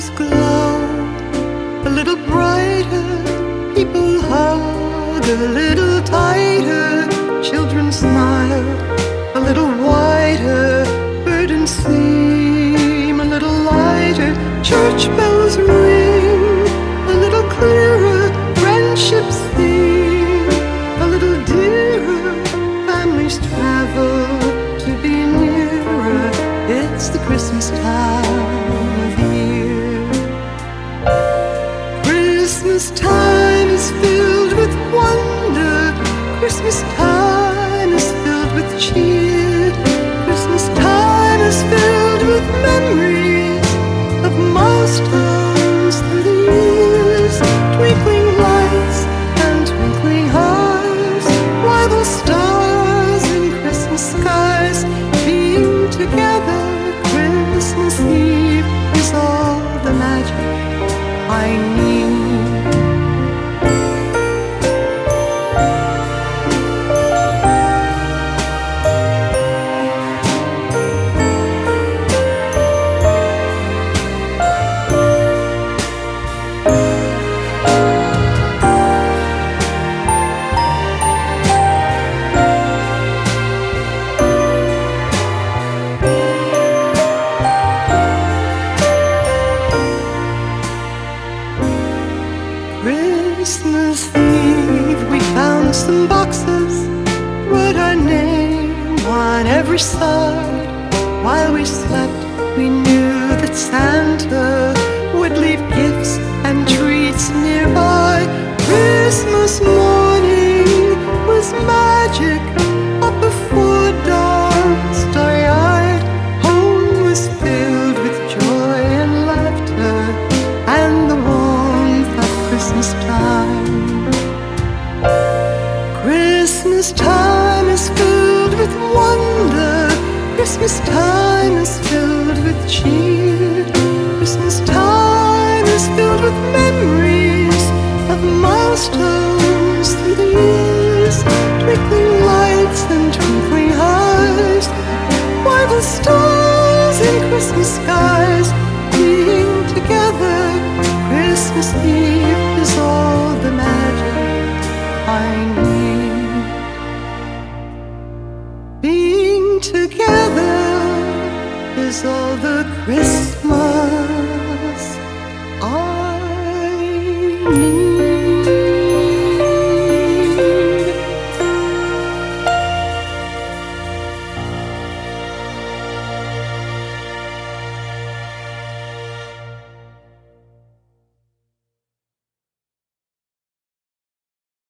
candles glow a little brighter, people hug a little tighter, children smile a little wider, burdens seem a little lighter, church bells ring a little clearer, friendships seem a little dearer, families travel to be nearer. It's the Christmas time of year. Christmas time is filled with wonder, Christmas time is filled with cheer, Christmas time is filled with memories of milestones through the years, twinkling lights and twinkling hearts, rival stars in Christmas skies, being together. Christmas Eve is all the magic I need. Christmas Eve, we found some boxes, wrote our name on every side. While we slept, we knew that Santa would leave gifts and treats nearby. Christmas morning was magic, up before dawn, starry-eyed. Home was filled with joy and laughter, and the warmth of Christmas time. Christmas time is filled with wonder, Christmas time is filled with cheer, Christmas time is filled with memories of milestones through the years.